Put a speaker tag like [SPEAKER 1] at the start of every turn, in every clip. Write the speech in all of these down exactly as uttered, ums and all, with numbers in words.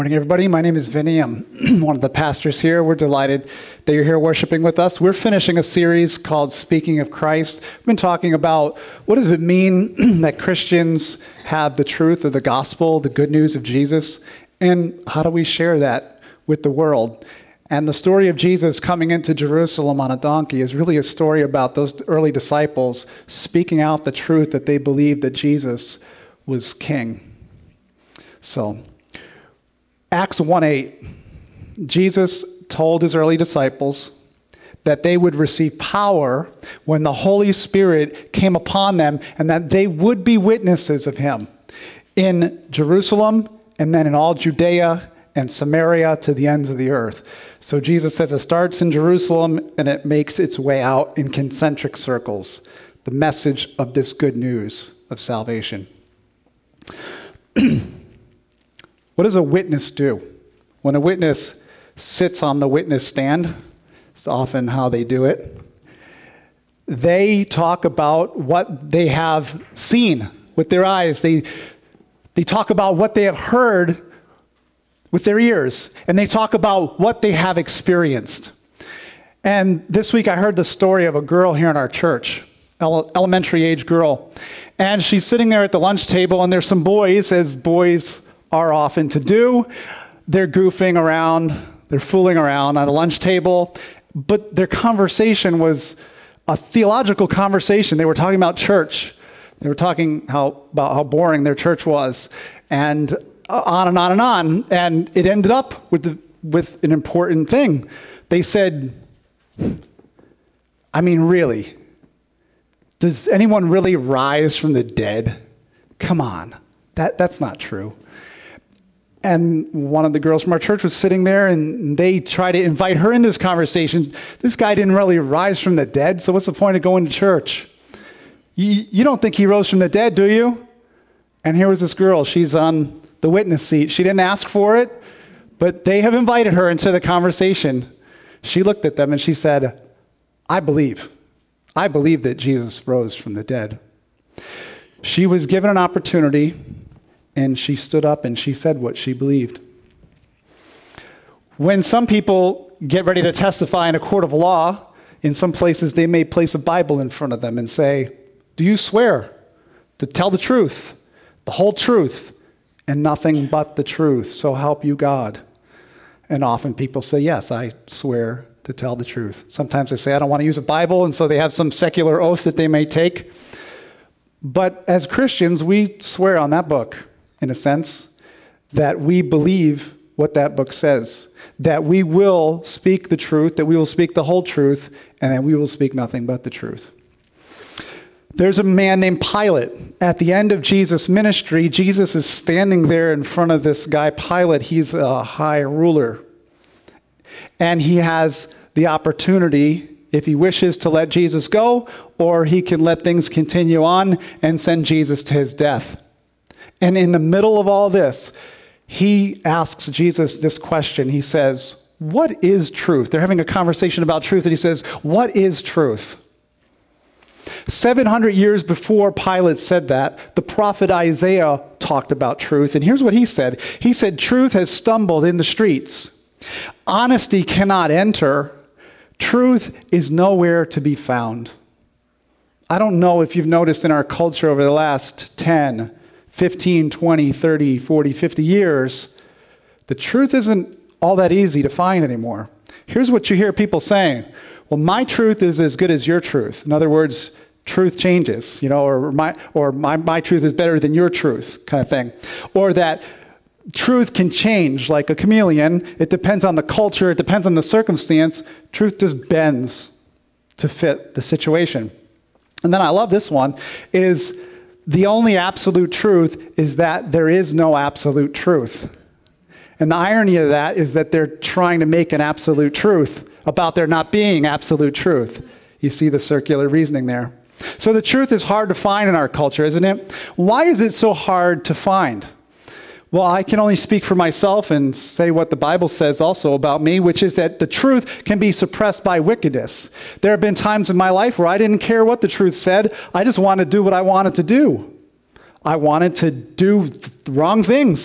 [SPEAKER 1] Morning, everybody. My name is Vinny. I'm one of the pastors here. We're delighted that you're here worshiping with us. We're finishing a series called Speaking of Christ. We've been talking about what does it mean that Christians have the truth of the gospel, the good news of Jesus, and how do we share that with the world? And the story of Jesus coming into Jerusalem on a donkey is really a story about those early disciples speaking out the truth that they believed that Jesus was king. So, Acts one eight, Jesus told his early disciples that they would receive power when the Holy Spirit came upon them and that they would be witnesses of him in Jerusalem and then in all Judea and Samaria to the ends of the earth. So Jesus says it starts in Jerusalem and it makes its way out in concentric circles, the message of this good news of salvation. What does a witness do? When a witness sits on the witness stand, it's often how they do it, they talk about what they have seen with their eyes. They, they talk about what they have heard with their ears, and they talk about what they have experienced. And this week I heard the story of a girl here in our church, ele- elementary age girl, and she's sitting there at the lunch table, and there's some boys, as boys are often to do. They're goofing around, they're fooling around on a lunch table, but their conversation was a theological conversation. They were talking about church. They were talking how about how boring their church was, and on and on and on. And it ended up with the, with an important thing. They said, I mean, really, does anyone really rise from the dead? Come on, that that's not true. And one of the girls from our church was sitting there, and they tried to invite her into this conversation. This guy didn't really rise from the dead, so what's the point of going to church? You, you don't think he rose from the dead, do you? And here was this girl. She's on the witness seat. She didn't ask for it, but they have invited her into the conversation. She looked at them and she said, I believe. I believe that Jesus rose from the dead. She was given an opportunity, and she stood up and she said what she believed. When some people get ready to testify in a court of law, in some places they may place a Bible in front of them and say, do you swear to tell the truth, the whole truth, and nothing but the truth, so help you God? And often people say, yes, I swear to tell the truth. Sometimes they say, I don't want to use a Bible, and so they have some secular oath that they may take. But as Christians, we swear on that book, in a sense, that we believe what that book says, that we will speak the truth, that we will speak the whole truth, and that we will speak nothing but the truth. There's a man named Pilate. At the end of Jesus' ministry, Jesus is standing there in front of this guy, Pilate. He's a high ruler. And he has the opportunity, if he wishes, to let Jesus go, or he can let things continue on and send Jesus to his death. And in the middle of all this, he asks Jesus this question. He says, what is truth? They're having a conversation about truth, and he says, what is truth? seven hundred years before Pilate said that, the prophet Isaiah talked about truth, and here's what he said. He said, truth has stumbled in the streets. Honesty cannot enter. Truth is nowhere to be found. I don't know if you've noticed in our culture over the last ten, fifteen, twenty, thirty, forty, fifty years, the truth isn't all that easy to find anymore. Here's what you hear people saying. Well, my truth is as good as your truth. In other words, truth changes, you know, or my or my, my truth is better than your truth, kind of thing. Or that truth can change like a chameleon. It depends on the culture, it depends on the circumstance. Truth just bends to fit the situation. And then I love this one, is the only absolute truth is that there is no absolute truth. And the irony of that is that they're trying to make an absolute truth about there not being absolute truth. You see the circular reasoning there. So the truth is hard to find in our culture, isn't it? Why is it so hard to find? Well, I can only speak for myself and say what the Bible says also about me, which is that the truth can be suppressed by wickedness. There have been times in my life where I didn't care what the truth said. I just wanted to do what I wanted to do. I wanted to do th- wrong things.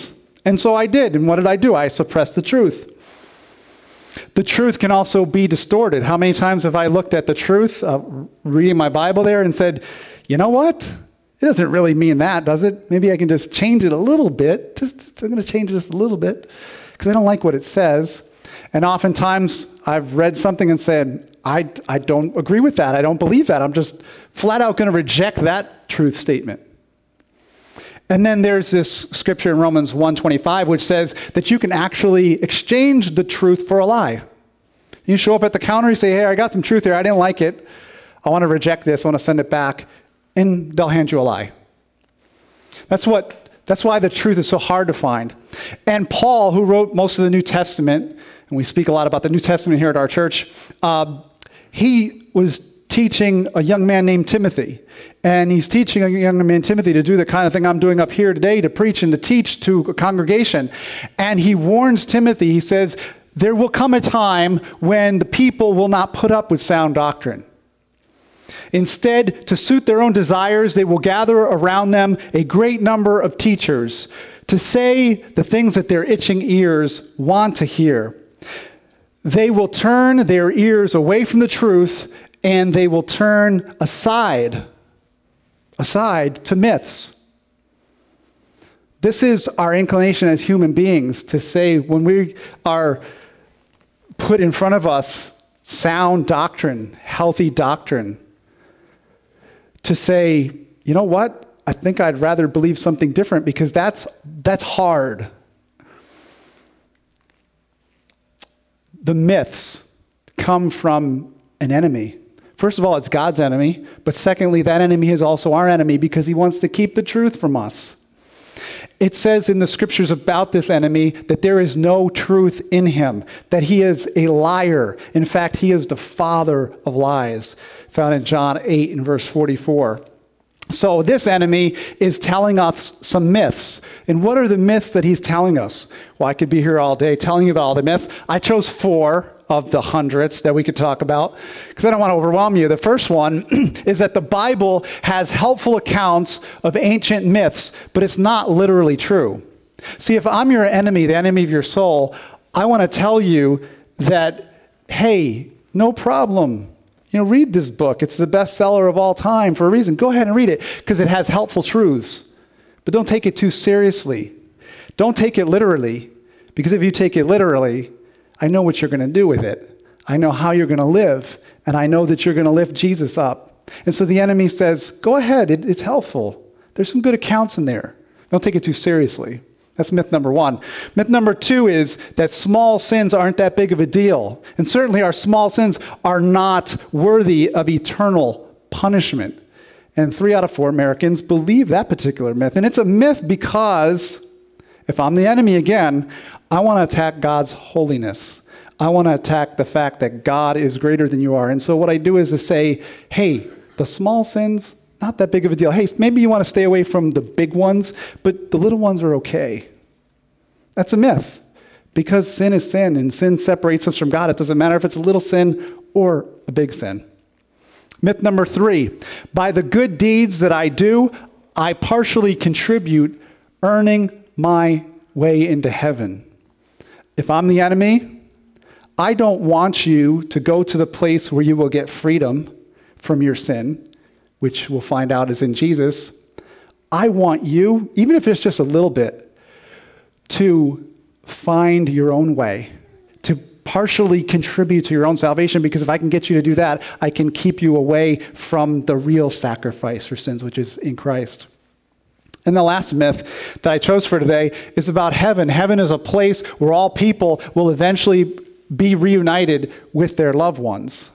[SPEAKER 1] And so I did. And what did I do? I suppressed the truth. The truth can also be distorted. How many times have I looked at the truth, uh, reading my Bible there, and said, you know what? It doesn't really mean that, does it? Maybe I can just change it a little bit. Just, just I'm going to change this a little bit because I don't like what it says. And oftentimes I've read something and said, I, I don't agree with that. I don't believe that. I'm just flat out going to reject that truth statement. And then there's this scripture in Romans one twenty-five, which says that you can actually exchange the truth for a lie. You show up at the counter, you say, hey, I got some truth here. I didn't like it. I want to reject this. I want to send it back. And they'll hand you a lie. That's what. That's why the truth is so hard to find. And Paul, who wrote most of the New Testament, and we speak a lot about the New Testament here at our church, uh, he was teaching a young man named Timothy. And he's teaching a young man, Timothy, to do the kind of thing I'm doing up here today, to preach and to teach to a congregation. And he warns Timothy, he says, there will come a time when the people will not put up with sound doctrine. Instead, to suit their own desires, they will gather around them a great number of teachers to say the things that their itching ears want to hear. They will turn their ears away from the truth, and they will turn aside, aside to myths. This is our inclination as human beings to say when we are put in front of us sound doctrine, healthy doctrine, to say, you know what? I think I'd rather believe something different because that's that's hard. The myths come from an enemy. First of all, it's God's enemy, but secondly, that enemy is also our enemy because he wants to keep the truth from us. It says in the scriptures about this enemy that there is no truth in him, that he is a liar. In fact, he is the father of lies, found in John eight and verse forty-four. So this enemy is telling us some myths. And what are the myths that he's telling us? Well, I could be here all day telling you about all the myths. I chose four of the hundreds that we could talk about because I don't want to overwhelm you. The first one is that the Bible has helpful accounts of ancient myths, but it's not literally true. See, if I'm your enemy, the enemy of your soul, I want to tell you that, hey, no problem. You know, read this book. It's the bestseller of all time for a reason. Go ahead and read it because it has helpful truths. But don't take it too seriously. Don't take it literally, because if you take it literally, I know what you're going to do with it. I know how you're going to live, and I know that you're going to lift Jesus up. And so the enemy says, go ahead, it, it's helpful. There's some good accounts in there. Don't take it too seriously. That's myth number one. Myth number two is that small sins aren't that big of a deal. And certainly our small sins are not worthy of eternal punishment. And three out of four Americans believe that particular myth. And it's a myth because if I'm the enemy again, I want to attack God's holiness. I want to attack the fact that God is greater than you are. And so what I do is to say, hey, the small sins, not that big of a deal. Hey, maybe you want to stay away from the big ones, but the little ones are okay. That's a myth. Because sin is sin, and sin separates us from God. It doesn't matter if it's a little sin or a big sin. Myth number three, by the good deeds that I do, I partially contribute, earning my way into heaven. If I'm the enemy, I don't want you to go to the place where you will get freedom from your sin, which we'll find out is in Jesus. I want you, even if it's just a little bit, to find your own way, to partially contribute to your own salvation, because if I can get you to do that, I can keep you away from the real sacrifice for sins, which is in Christ. And the last myth that I chose for today is about heaven. Heaven is a place where all people will eventually be reunited with their loved ones.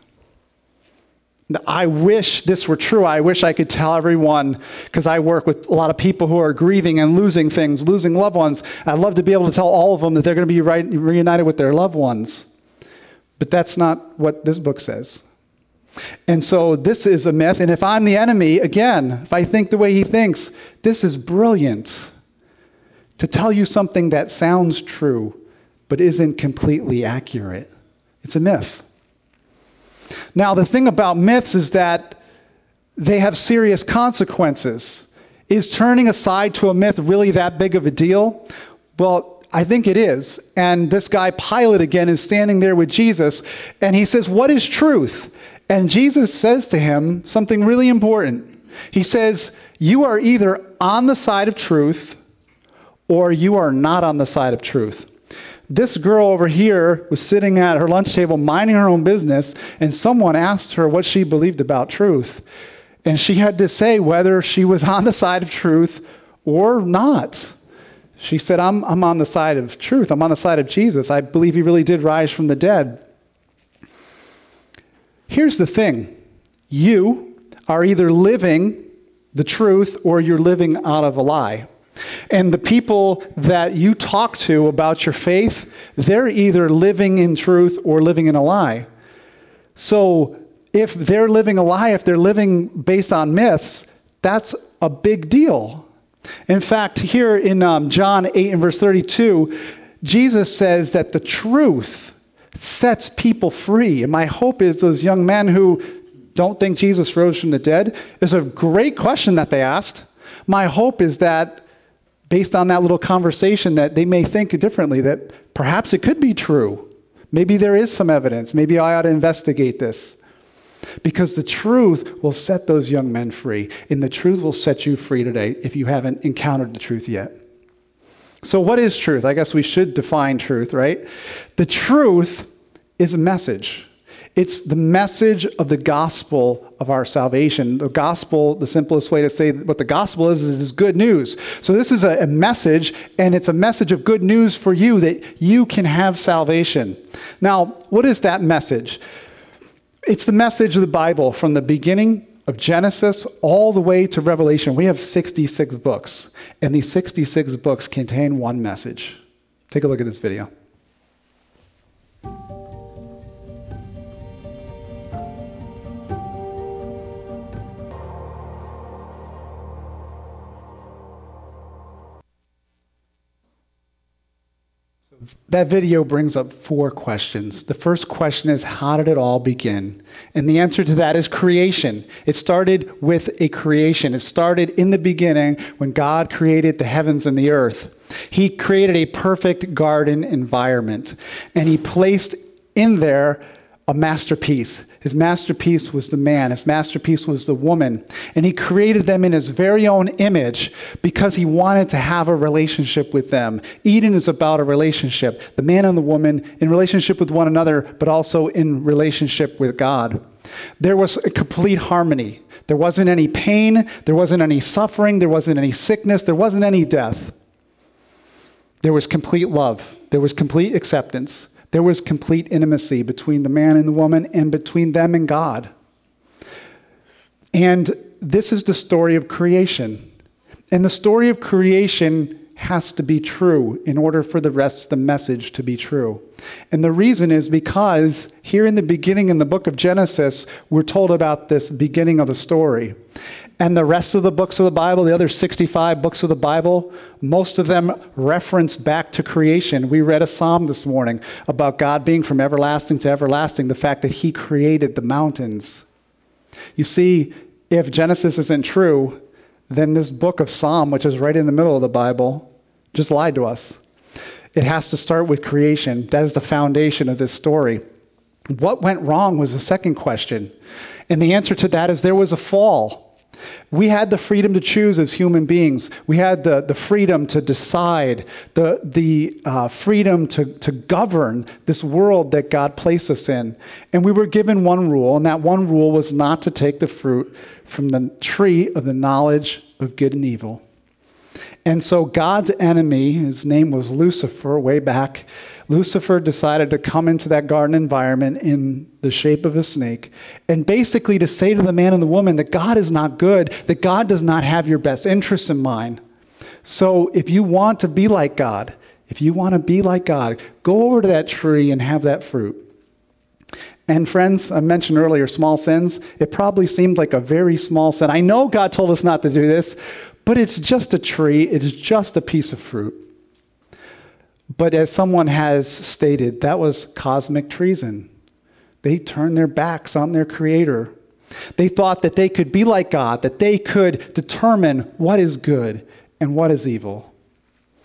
[SPEAKER 1] I wish this were true. I wish I could tell everyone, because I work with a lot of people who are grieving and losing things, losing loved ones. I'd love to be able to tell all of them that they're going to be right, reunited with their loved ones. But that's not what this book says. And so this is a myth. And if I'm the enemy, again, if I think the way he thinks, this is brilliant to tell you something that sounds true but isn't completely accurate. It's a myth. Now, the thing about myths is that they have serious consequences. Is turning aside to a myth really that big of a deal? Well, I think it is. And this guy, Pilate, again, is standing there with Jesus, and he says, what is truth? And Jesus says to him something really important. He says, you are either on the side of truth or you are not on the side of truth. This girl over here was sitting at her lunch table minding her own business, and someone asked her what she believed about truth. And she had to say whether she was on the side of truth or not. She said, I'm, I'm on the side of truth. I'm on the side of Jesus. I believe he really did rise from the dead. Here's the thing. You are either living the truth or you're living out of a lie. And the people that you talk to about your faith, they're either living in truth or living in a lie. So if they're living a lie, if they're living based on myths, that's a big deal. In fact, here in um, John eight and verse thirty-two, Jesus says that the truth sets people free. And my hope is those young men who don't think Jesus rose from the dead, is a great question that they asked. My hope is that based on that little conversation that they may think differently, that perhaps it could be true. Maybe there is some evidence. Maybe I ought to investigate this. Because the truth will set those young men free. And the truth will set you free today if you haven't encountered the truth yet. So what is truth? I guess we should define truth, right? The truth is a message. It's the message of the gospel of our salvation. The gospel, the simplest way to say what the gospel is, is, is good news. So this is a, a message, and it's a message of good news for you that you can have salvation. Now, what is that message? It's the message of the Bible from the beginning of Genesis all the way to Revelation. We have sixty-six books, and these sixty-six books contain one message. Take a look at this video. That video brings up four questions. The first question is, how did it all begin? And the answer to that is creation. It started with a creation. It started in the beginning when God created the heavens and the earth. He created a perfect garden environment, and he placed in there a masterpiece. His masterpiece was the man. His masterpiece was the woman. And he created them in his very own image because he wanted to have a relationship with them. Eden is about a relationship. The man and the woman in relationship with one another, but also in relationship with God. There was a complete harmony. There wasn't any pain. There wasn't any suffering. There wasn't any sickness. There wasn't any death. There was complete love. There was complete acceptance. There was complete intimacy between the man and the woman and between them and God. And this is the story of creation. And the story of creation has to be true in order for the rest of the message to be true. And the reason is because here in the beginning in the book of Genesis, we're told about this beginning of the story. And the rest of the books of the Bible, the other sixty-five books of the Bible, most of them reference back to creation. We read a psalm this morning about God being from everlasting to everlasting, the fact that he created the mountains. You see, if Genesis isn't true, then this book of Psalm, which is right in the middle of the Bible, just lied to us. It has to start with creation. That is the foundation of this story. What went wrong was the second question. And the answer to that is there was a fall. We had the freedom to choose as human beings. We had the, the freedom to decide, the, the uh, freedom to, to govern this world that God placed us in. And we were given one rule, and that one rule was not to take the fruit from the tree of the knowledge of good and evil. And so God's enemy, his name was Lucifer way back, Lucifer decided to come into that garden environment in the shape of a snake and basically to say to the man and the woman that God is not good, that God does not have your best interests in mind. So if you want to be like God, if you want to be like God, go over to that tree and have that fruit. And friends, I mentioned earlier small sins. It probably seemed like a very small sin. I know God told us not to do this, but it's just a tree. It's just a piece of fruit. But as someone has stated, that was cosmic treason. They turned their backs on their Creator. They thought that they could be like God, that they could determine what is good and what is evil.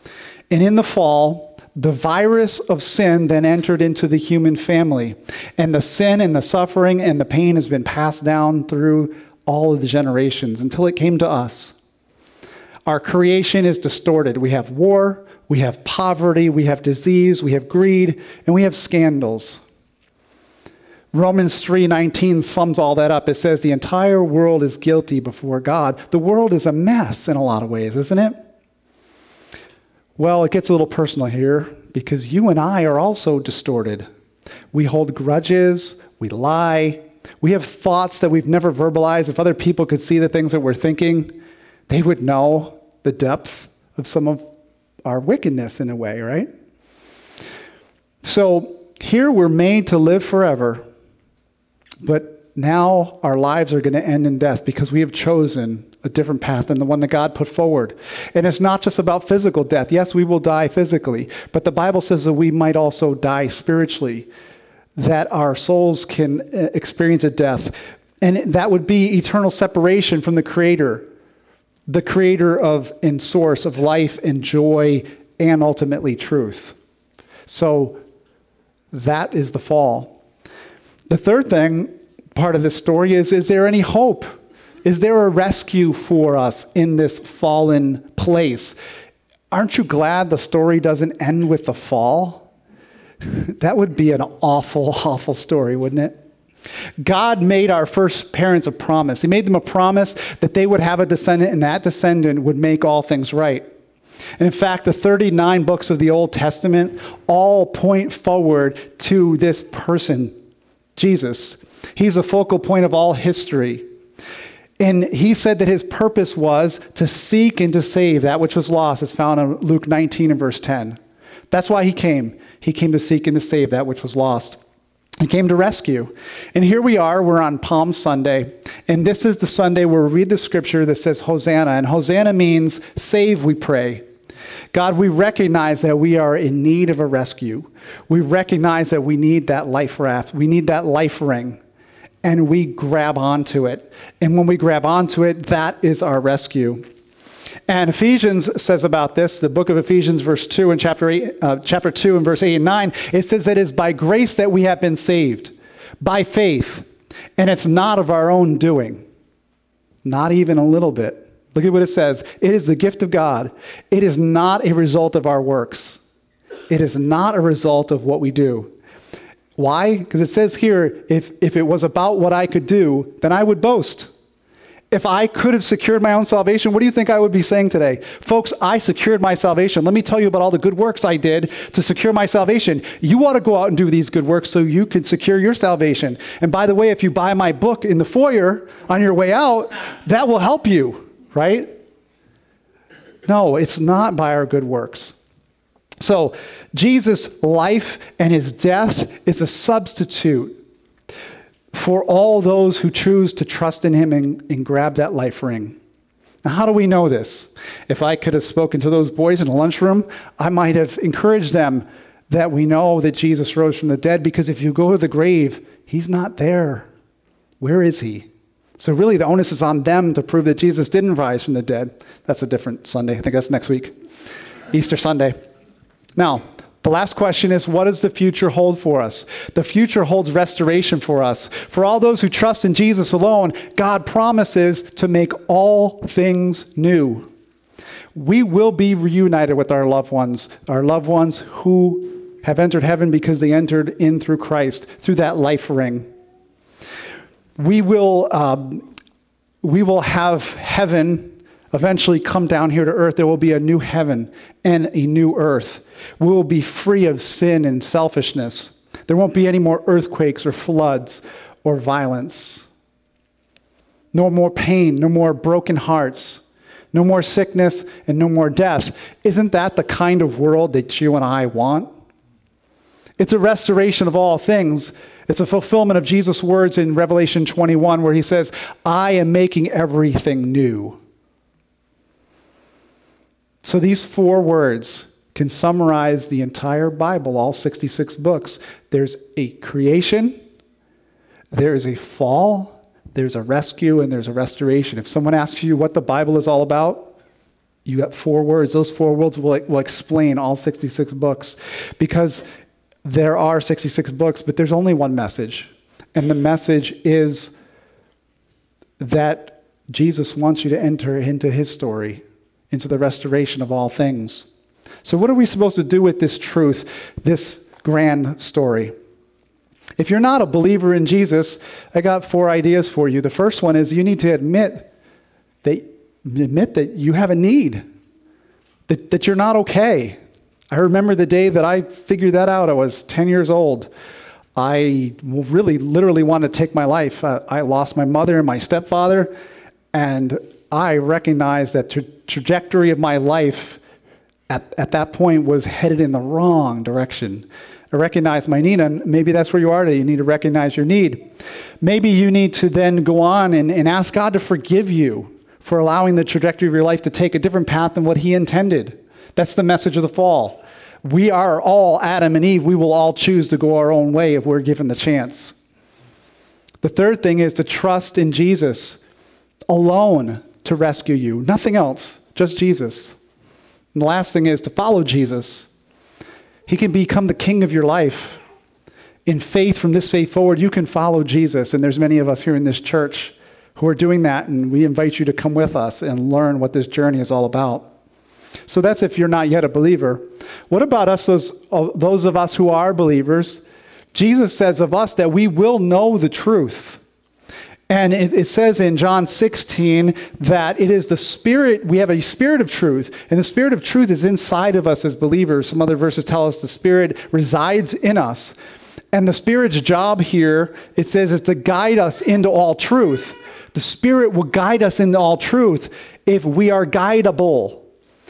[SPEAKER 1] And in the fall, the virus of sin then entered into the human family. And the sin and the suffering and the pain has been passed down through all of the generations until it came to us. Our creation is distorted. We have war, we have poverty, we have disease, we have greed, and we have scandals. Romans three nineteen sums all that up. It says the entire world is guilty before God. The world is a mess in a lot of ways, isn't it? Well, it gets a little personal here because you and I are also distorted. We hold grudges, we lie, we have thoughts that we've never verbalized. If other people could see the things that we're thinking, they would know the depth of some of our wickedness in a way, right? So here we're made to live forever, but now our lives are going to end in death because we have chosen a different path than the one that God put forward. And it's not just about physical death. Yes, we will die physically, but the Bible says that we might also die spiritually, that our souls can experience a death. And that would be eternal separation from the Creator, the Creator of and source of life and joy and ultimately truth. So that is the fall. The third thing, part of this story is, is there any hope? Is there a rescue for us in this fallen place? Aren't you glad the story doesn't end with the fall? That would be an awful, awful story, wouldn't it? God made our first parents a promise. He made them a promise that they would have a descendant, and that descendant would make all things right. And in fact, the thirty-nine books of the Old Testament all point forward to this person, Jesus. He's the focal point of all history. And he said that his purpose was to seek and to save that which was lost. It's found in Luke nineteen and verse ten. That's why he came. He came to seek and to save that which was lost. He came to rescue. And here we are, we're on Palm Sunday. And this is the Sunday where we read the scripture that says Hosanna. And Hosanna means save, we pray. God, we recognize that we are in need of a rescue. We recognize that we need that life raft. We need that life ring. And we grab onto it. And when we grab onto it, that is our rescue. And Ephesians says about this, the book of Ephesians, verse two and chapter eight, uh, chapter two and verse eight and nine, it says that it is by grace that we have been saved, by faith, and it's not of our own doing, not even a little bit. Look at what it says. It is the gift of God. It is not a result of our works. It is not a result of what we do. Why? Because it says here, if, if it was about what I could do, then I would boast. If I could have secured my own salvation, what do you think I would be saying today? Folks, I secured my salvation. Let me tell you about all the good works I did to secure my salvation. You ought to go out and do these good works so you can secure your salvation. And by the way, if you buy my book in the foyer on your way out, that will help you, right? No, it's not by our good works. So Jesus' life and his death is a substitute for all those who choose to trust in him and, and grab that life ring. Now, how do we know this? If I could have spoken to those boys in the lunchroom, I might have encouraged them that we know that Jesus rose from the dead, because if you go to the grave, he's not there. Where is he? So really the onus is on them to prove that Jesus didn't rise from the dead. That's a different Sunday. I think that's next week. Easter Sunday. Now, the last question is, what does the future hold for us? The future holds restoration for us. For all those who trust in Jesus alone, God promises to make all things new. We will be reunited with our loved ones, our loved ones who have entered heaven because they entered in through Christ, through that life ring. We will, um, we will have heaven eventually come down here to earth. There will be a new heaven and a new earth. We will be free of sin and selfishness. There won't be any more earthquakes or floods or violence. No more pain, no more broken hearts, no more sickness, and no more death. Isn't that the kind of world that you and I want? It's a restoration of all things. It's a fulfillment of Jesus' words in Revelation twenty-one, where he says, I am making everything new. So these four words can summarize the entire Bible, all sixty-six books. There's a creation, there is a fall, there's a rescue, and there's a restoration. If someone asks you what the Bible is all about, You got four words. Those four words will, will explain all sixty-six books, because there are sixty-six books, but there's only one message. And the message is that Jesus wants you to enter into his story, into the restoration of all things. So what are we supposed to do with this truth, this grand story? If you're not a believer in Jesus, I got four ideas for you. The first one is you need to admit that admit that you have a need, that, that you're not okay. I remember the day that I figured that out. I was ten years old. I really literally wanted to take my life. Uh, I lost my mother and my stepfather, and I recognized that the tra- trajectory of my life at, at that point was headed in the wrong direction. I recognized my need, and maybe that's where you are today. You need to recognize your need. Maybe you need to then go on and, and ask God to forgive you for allowing the trajectory of your life to take a different path than what he intended. That's the message of the fall. We are all Adam and Eve. We will all choose to go our own way if we're given the chance. The third thing is to trust in Jesus alone to rescue you. Nothing else, just Jesus. And the last thing is to follow Jesus. He can become the king of your life. In faith, from this faith forward, you can follow Jesus. And there's many of us here in this church who are doing that, and we invite you to come with us and learn what this journey is all about. So that's if you're not yet a believer. What about us, those, uh, those of us who are believers? Jesus says of us that we will know the truth. And it, it says in John sixteen that it is the Spirit, we have a spirit of truth, and the Spirit of truth is inside of us as believers. Some other verses tell us the Spirit resides in us. And the Spirit's job here, it says, is to guide us into all truth. The Spirit will guide us into all truth if we are guidable.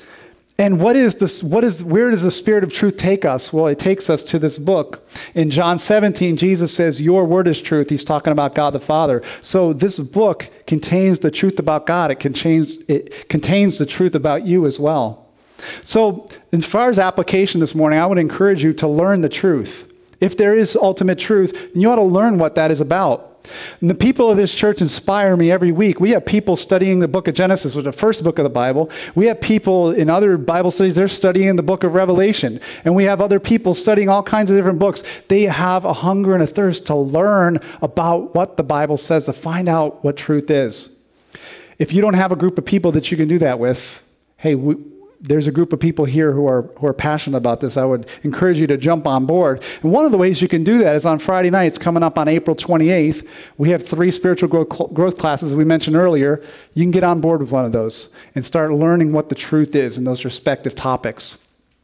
[SPEAKER 1] And what is this, what is, where does the Spirit of truth take us? Well, it takes us to this book. In John seventeen, Jesus says, your word is truth. He's talking about God the Father. So this book contains the truth about God. It contains, it contains the truth about you as well. So as far as application this morning, I would encourage you to learn the truth. If there is ultimate truth, then you ought to learn what that is about. And the people of this church inspire me every week. We have people studying the book of Genesis, which is the first book of the Bible. We have people in other Bible studies, they're studying the book of Revelation. And we have other people studying all kinds of different books. They have a hunger and a thirst to learn about what the Bible says, to find out what truth is. If you don't have a group of people that you can do that with, hey, we, there's a group of people here who are who are passionate about this. I would encourage you to jump on board. And one of the ways you can do that is on Friday nights, coming up on April twenty-eighth. We have three spiritual growth, growth classes we mentioned earlier. You can get on board with one of those and start learning what the truth is in those respective topics.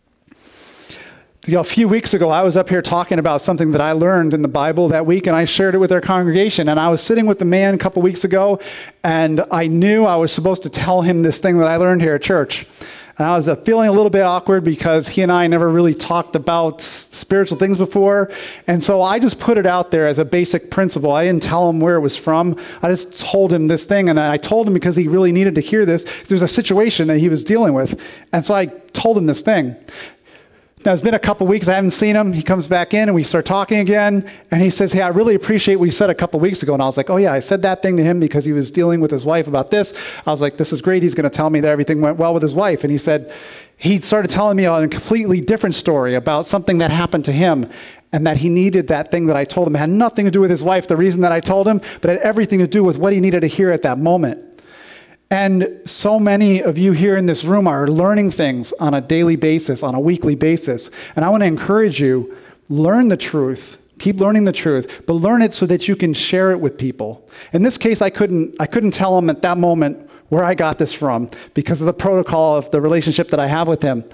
[SPEAKER 1] You know, a few weeks ago, I was up here talking about something that I learned in the Bible that week, and I shared it with our congregation. And I was sitting with the man a couple weeks ago, and I knew I was supposed to tell him this thing that I learned here at church. And I was uh, feeling a little bit awkward because he and I never really talked about spiritual things before. And so I just put it out there as a basic principle. I didn't tell him where it was from. I just told him this thing. And I told him because he really needed to hear this. There was a situation that he was dealing with. And so I told him this thing. Now, it's been a couple weeks. I haven't seen him. He comes back in and we start talking again. And he says, hey, I really appreciate what you said a couple weeks ago. And I was like, oh, yeah, I said that thing to him because he was dealing with his wife about this. I was like, this is great. He's going to tell me that everything went well with his wife. And he said, he started telling me a completely different story about something that happened to him and that he needed that thing that I told him. It had nothing to do with his wife, the reason that I told him, but it had everything to do with what he needed to hear at that moment. And so many of you here in this room are learning things on a daily basis, on a weekly basis. And I want to encourage you, learn the truth. Keep learning the truth, but learn it so that you can share it with people. In this case, I couldn't, I couldn't tell him at that moment where I got this from because of the protocol of the relationship that I have with him.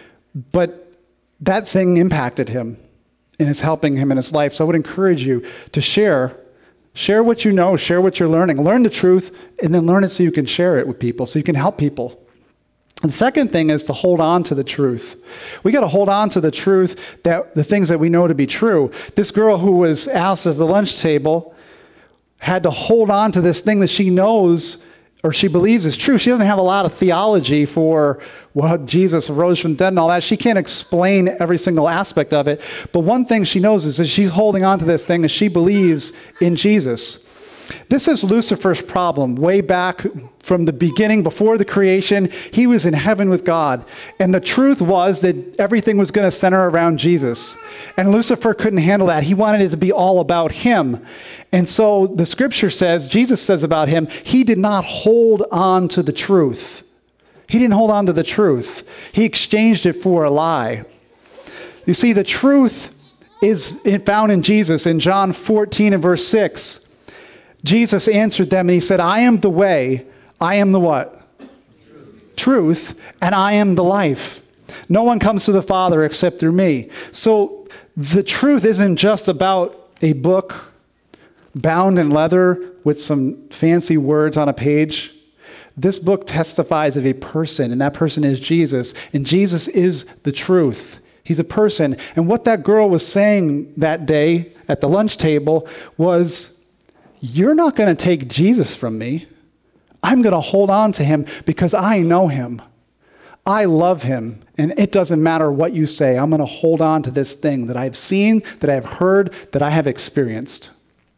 [SPEAKER 1] But that thing impacted him and is helping him in his life. So I would encourage you to share Share what you know, share what you're learning. Learn the truth, and then learn it so you can share it with people, so you can help people. And the second thing is to hold on to the truth. We got to hold on to the truth, that the things that we know to be true. This girl who was asked at the lunch table had to hold on to this thing that she knows or she believes is true. She doesn't have a lot of theology for what Jesus rose from the dead and all that. She can't explain every single aspect of it. But one thing she knows is that she's holding on to this thing and she believes in Jesus. This is Lucifer's problem. Way back from the beginning, before the creation, he was in heaven with God. And the truth was that everything was going to center around Jesus. And Lucifer couldn't handle that. He wanted it to be all about him. And so the scripture says, Jesus says about him, he did not hold on to the truth. He didn't hold on to the truth. He exchanged it for a lie. You see, the truth is found in Jesus. In John fourteen and verse six, Jesus answered them and he said, I am the way, I am the what? Truth. Truth, and I am the life. No one comes to the Father except through me. So the truth isn't just about a book bound in leather with some fancy words on a page. This book testifies of a person, and that person is Jesus. And Jesus is the truth. He's a person. And what that girl was saying that day at the lunch table was, you're not going to take Jesus from me. I'm going to hold on to him because I know him. I love him. And it doesn't matter what you say. I'm going to hold on to this thing that I've seen, that I've heard, that I have experienced.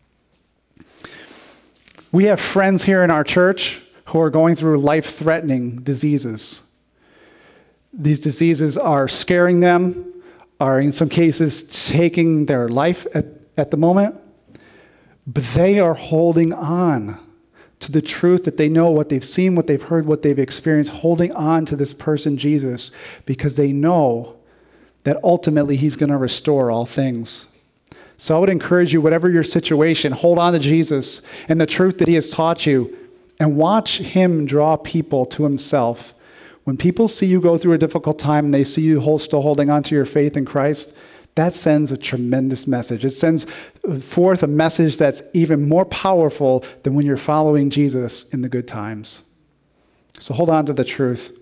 [SPEAKER 1] We have friends here in our church who are going through life-threatening diseases. These diseases are scaring them, are in some cases taking their life at, at the moment, but they are holding on to the truth that they know, what they've seen, what they've heard, what they've experienced, holding on to this person, Jesus, because they know that ultimately he's going to restore all things. So I would encourage you, whatever your situation, hold on to Jesus and the truth that he has taught you, and watch him draw people to himself. When people see you go through a difficult time and they see you hold, still holding on to your faith in Christ, that sends a tremendous message. It sends forth a message that's even more powerful than when you're following Jesus in the good times. So hold on to the truth.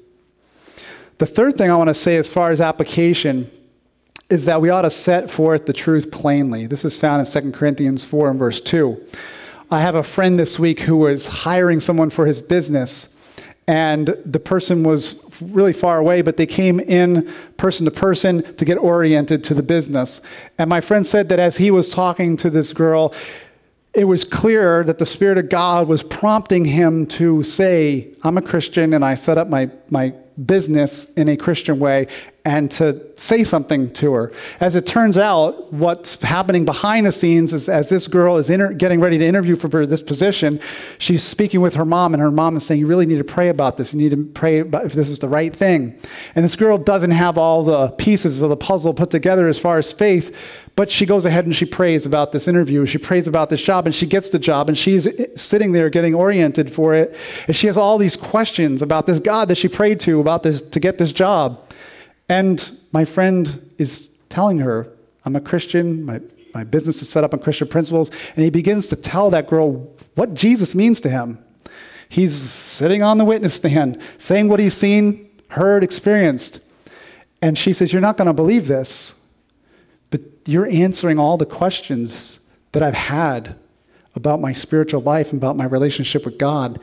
[SPEAKER 1] The third thing I want to say as far as application is that we ought to set forth the truth plainly. This is found in Second Corinthians four and verse two. I have a friend this week who was hiring someone for his business, and the person was really far away, but they came in person to person to get oriented to the business. And my friend said that as he was talking to this girl, it was clear that the Spirit of God was prompting him to say, I'm a Christian and I set up my, my business in a Christian way, and to say something to her. As it turns out, what's happening behind the scenes is as this girl is inter- getting ready to interview for this position, she's speaking with her mom, and her mom is saying, you really need to pray about this. You need to pray about if this is the right thing. And this girl doesn't have all the pieces of the puzzle put together as far as faith, but she goes ahead and she prays about this interview. She prays about this job, and she gets the job, and she's sitting there getting oriented for it. And she has all these questions about this God that she prayed to about this to get this job. And my friend is telling her, I'm a Christian, my, my business is set up on Christian principles, and he begins to tell that girl what Jesus means to him. He's sitting on the witness stand, saying what he's seen, heard, experienced. And she says, you're not going to believe this, but you're answering all the questions that I've had about my spiritual life and about my relationship with God.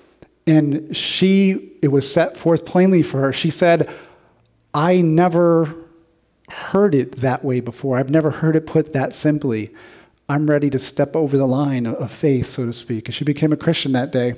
[SPEAKER 1] And she, it was set forth plainly for her. She said, I never heard it that way before. I've never heard it put that simply. I'm ready to step over the line of faith, so to speak. And she became a Christian that day.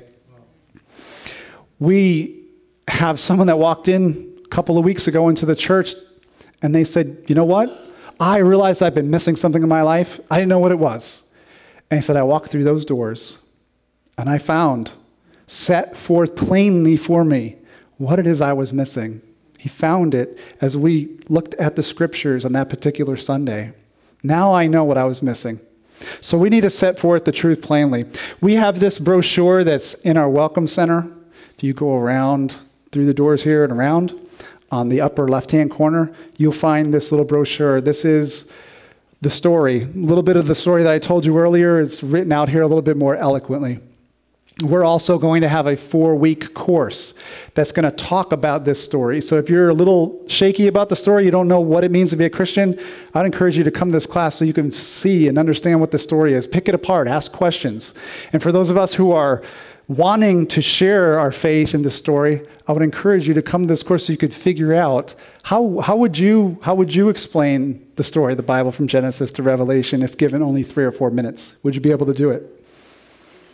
[SPEAKER 1] We have someone that walked in a couple of weeks ago into the church, and they said, you know what? I realized I've been missing something in my life. I didn't know what it was. And he said, I walked through those doors, and I found, set forth plainly for me, what it is I was missing. He found it as we looked at the scriptures on that particular Sunday. Now I know what I was missing. So we need to set forth the truth plainly. We have this brochure that's in our Welcome Center. If you go around through the doors here and around, on the upper left-hand corner, you'll find this little brochure. This is the story. A little bit of the story that I told you earlier is written out here a little bit more eloquently. We're also going to have a four-week course that's going to talk about this story. So if you're a little shaky about the story, you don't know what it means to be a Christian, I'd encourage you to come to this class so you can see and understand what the story is. Pick it apart, ask questions. And for those of us who are wanting to share our faith in this story, I would encourage you to come to this course so you could figure out how how would you how would you explain the story of the Bible from Genesis to Revelation if given only three or four minutes? Would you be able to do it?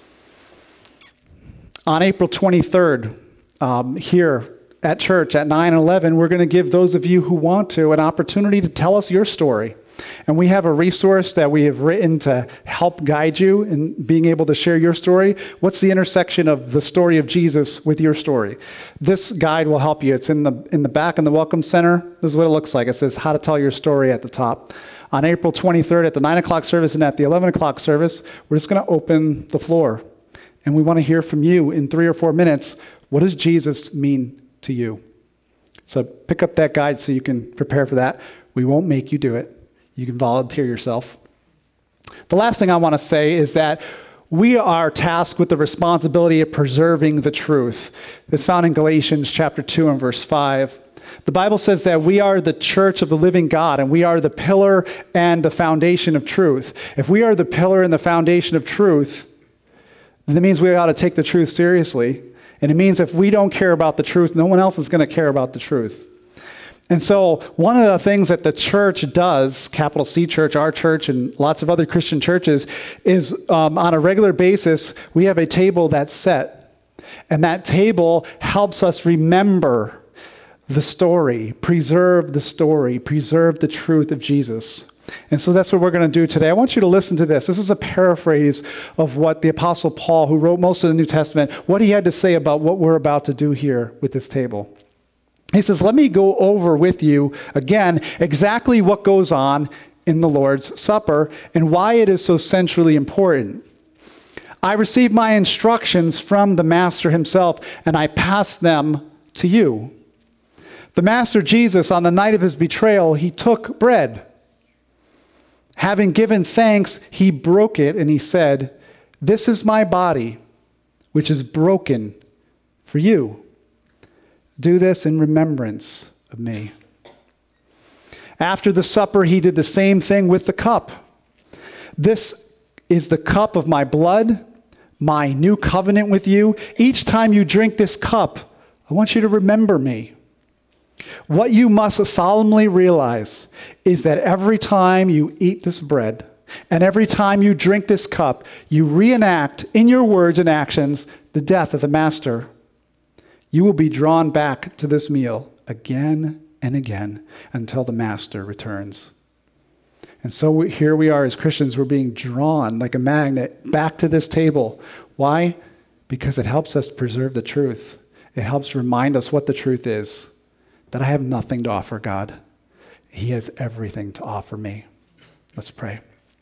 [SPEAKER 1] On April twenty-third, um, here at church at nine and eleven, we're going to give those of you who want to an opportunity to tell us your story. And we have a resource that we have written to help guide you in being able to share your story. What's the intersection of the story of Jesus with your story? This guide will help you. It's in the in the back in the Welcome Center. This is what it looks like. It says how to tell your story at the top. On April twenty-third at the nine o'clock service and at the eleven o'clock service, we're just going to open the floor. And we want to hear from you in three or four minutes. What does Jesus mean to you? So pick up that guide so you can prepare for that. We won't make you do it. You can volunteer yourself. The last thing I want to say is that we are tasked with the responsibility of preserving the truth. It's found in Galatians chapter two and verse five. The Bible says that we are the church of the living God, and we are the pillar and the foundation of truth. If we are the pillar and the foundation of truth, then it means we ought to take the truth seriously. And it means if we don't care about the truth, no one else is going to care about the truth. And so one of the things that the church does, capital C church, our church, and lots of other Christian churches, is um, on a regular basis, we have a table that's set. And that table helps us remember the story, preserve the story, preserve the truth of Jesus. And so that's what we're going to do today. I want you to listen to this. This is a paraphrase of what the Apostle Paul, who wrote most of the New Testament, what he had to say about what we're about to do here with this table. He says, let me go over with you again exactly what goes on in the Lord's Supper and why it is so centrally important. I received my instructions from the Master himself, and I passed them to you. The Master Jesus, on the night of his betrayal, he took bread. Having given thanks, he broke it, and he said, "This is my body, which is broken for you. Do this in remembrance of me." After the supper, he did the same thing with the cup. "This is the cup of my blood, my new covenant with you. Each time you drink this cup, I want you to remember me." What you must solemnly realize is that every time you eat this bread and every time you drink this cup, you reenact in your words and actions the death of the Master. You will be drawn back to this meal again and again until the Master returns. And so we, here we are as Christians, we're being drawn like a magnet back to this table. Why? Because it helps us preserve the truth. It helps remind us what the truth is, that I have nothing to offer God. He has everything to offer me. Let's pray.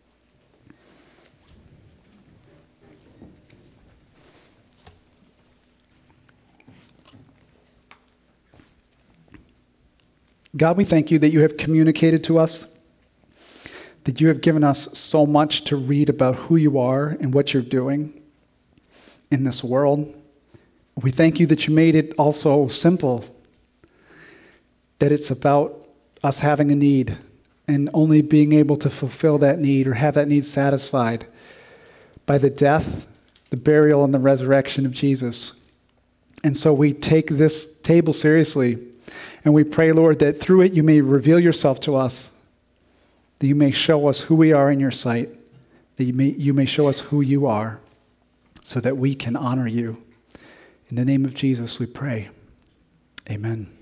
[SPEAKER 1] God, we thank you that you have communicated to us, that you have given us so much to read about who you are and what you're doing in this world. We thank you that you made it also simple, that it's about us having a need and only being able to fulfill that need or have that need satisfied by the death, the burial, and the resurrection of Jesus. And so we take this table seriously, and we pray, Lord, that through it you may reveal yourself to us, that you may show us who we are in your sight, that you may, you may show us who you are, so that we can honor you. In the name of Jesus we pray. Amen.